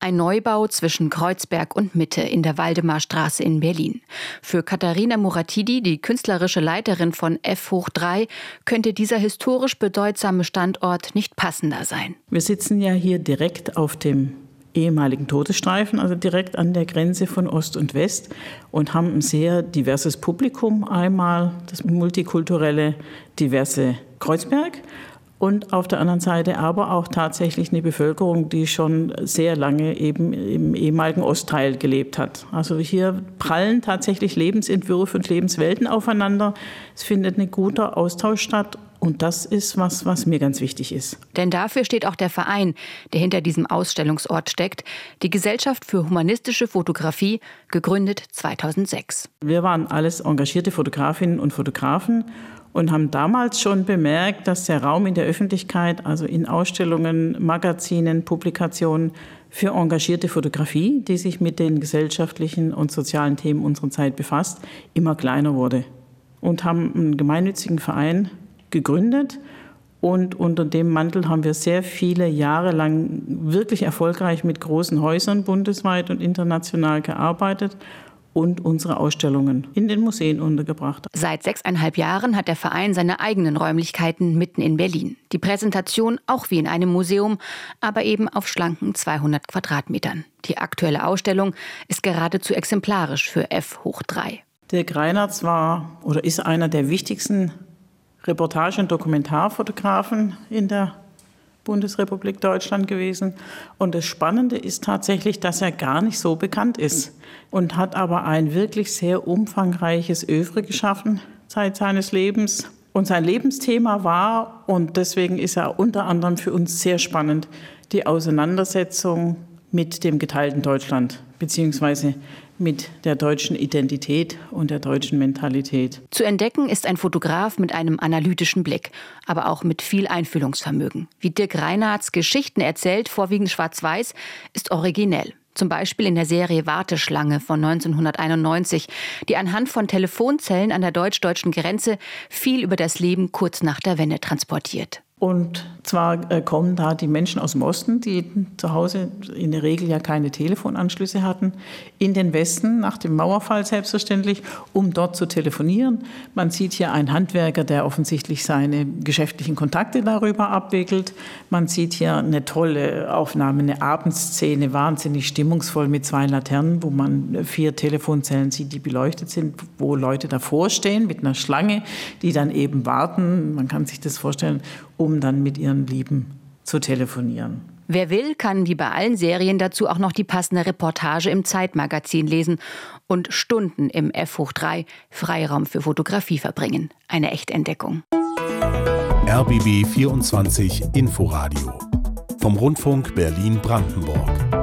Ein Neubau zwischen Kreuzberg und Mitte in der Waldemarstraße in Berlin. Für Katharina Muratidi, die künstlerische Leiterin von F⁻3, könnte dieser historisch bedeutsame Standort nicht passender sein. Wir sitzen ja hier direkt auf dem ehemaligen Todesstreifen, also direkt an der Grenze von Ost und West, und haben ein sehr diverses Publikum. Einmal das multikulturelle, diverse Kreuzberg und auf der anderen Seite aber auch tatsächlich eine Bevölkerung, die schon sehr lange eben im ehemaligen Ostteil gelebt hat. Also hier prallen tatsächlich Lebensentwürfe und Lebenswelten aufeinander. Es findet ein guter Austausch statt. Und das ist was mir ganz wichtig ist. Denn dafür steht auch der Verein, der hinter diesem Ausstellungsort steckt, die Gesellschaft für humanistische Fotografie, gegründet 2006. Wir waren alles engagierte Fotografinnen und Fotografen und haben damals schon bemerkt, dass der Raum in der Öffentlichkeit, also in Ausstellungen, Magazinen, Publikationen für engagierte Fotografie, die sich mit den gesellschaftlichen und sozialen Themen unserer Zeit befasst, immer kleiner wurde. Und haben einen gemeinnützigen Verein gegründet und unter dem Mantel haben wir sehr viele Jahre lang wirklich erfolgreich mit großen Häusern bundesweit und international gearbeitet und unsere Ausstellungen in den Museen untergebracht. Seit 6,5 Jahren hat der Verein seine eigenen Räumlichkeiten mitten in Berlin. Die Präsentation auch wie in einem Museum, aber eben auf schlanken 200 Quadratmetern. Die aktuelle Ausstellung ist geradezu exemplarisch für F⁻3. Dirk Reinertz war oder ist einer der wichtigsten Reportage- und Dokumentarfotografen in der Bundesrepublik Deutschland gewesen. Und das Spannende ist tatsächlich, dass er gar nicht so bekannt ist und hat aber ein wirklich sehr umfangreiches Œuvre geschaffen Zeit seines Lebens. Und sein Lebensthema war, und deswegen ist er unter anderem für uns sehr spannend, die Auseinandersetzung mit dem geteilten Deutschland, beziehungsweise mit der deutschen Identität und der deutschen Mentalität. Zu entdecken ist ein Fotograf mit einem analytischen Blick, aber auch mit viel Einfühlungsvermögen. Wie Dirk Reinertz Geschichten erzählt, vorwiegend schwarz-weiß, ist originell. Zum Beispiel in der Serie Warteschlange von 1991, die anhand von Telefonzellen an der deutsch-deutschen Grenze viel über das Leben kurz nach der Wende transportiert. Und zwar kommen da die Menschen aus dem Osten, die zu Hause in der Regel ja keine Telefonanschlüsse hatten, in den Westen, nach dem Mauerfall selbstverständlich, um dort zu telefonieren. Man sieht hier einen Handwerker, der offensichtlich seine geschäftlichen Kontakte darüber abwickelt. Man sieht hier eine tolle Aufnahme, eine Abendszene, wahnsinnig stimmungsvoll mit 2 Laternen, wo man 4 Telefonzellen sieht, die beleuchtet sind, wo Leute davor stehen mit einer Schlange, die dann eben warten. Man kann sich das vorstellen, um dann mit ihren Lieben zu telefonieren. Wer will, kann wie bei allen Serien dazu auch noch die passende Reportage im Zeitmagazin lesen und Stunden im F⁻3 Freiraum für Fotografie verbringen. Eine Echtentdeckung. RBB 24 Inforadio vom Rundfunk Berlin-Brandenburg.